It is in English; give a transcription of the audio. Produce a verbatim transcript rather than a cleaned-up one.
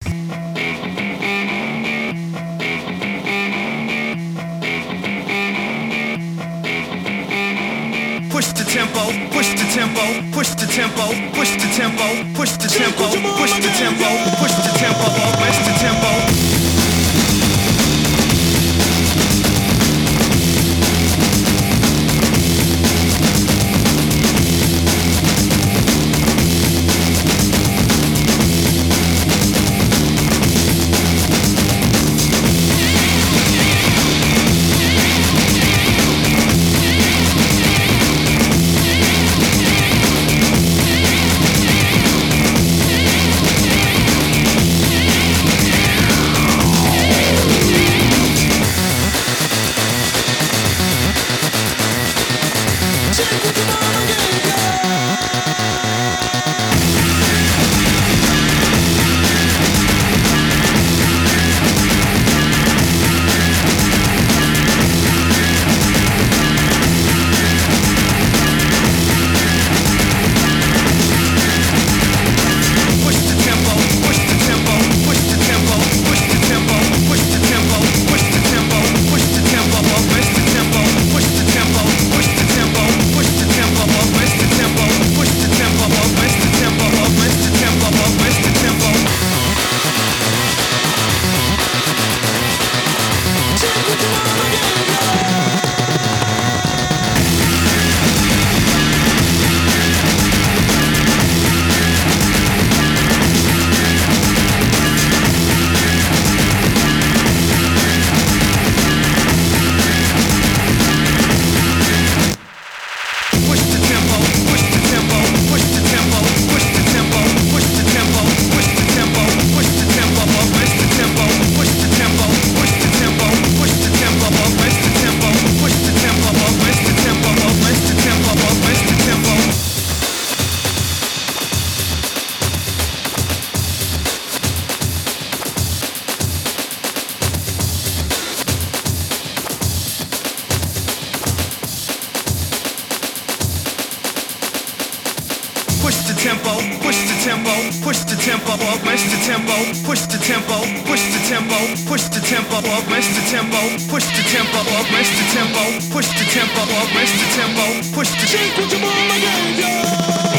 Push the tempo, push the tempo, push the tempo, push the tempo, push the tempo, push the tempo, push the tempo, push the tempo. Push the tempo, push the tempo, push the tempo, push the tempo, push the tempo, push the tempo, push the tempo, push the tempo, push the tempo, push the tempo, push the tempo, push the tempo, push the tempo.